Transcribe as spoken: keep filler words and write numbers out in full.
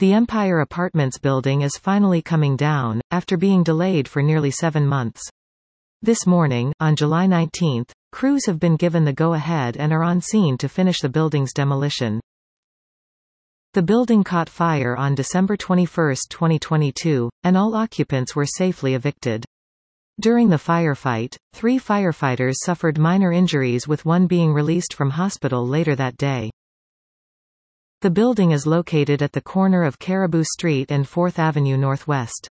The Empire Apartments building is finally coming down, after being delayed for nearly seven months. This morning, on July nineteenth, crews have been given the go-ahead and are on scene to finish the building's demolition. The building caught fire on December twenty-first, twenty twenty-two, and all occupants were safely evicted. During the firefight, three firefighters suffered minor injuries, with one being released from hospital later that day. The building is located at the corner of Caribou Street and fourth Avenue Northwest.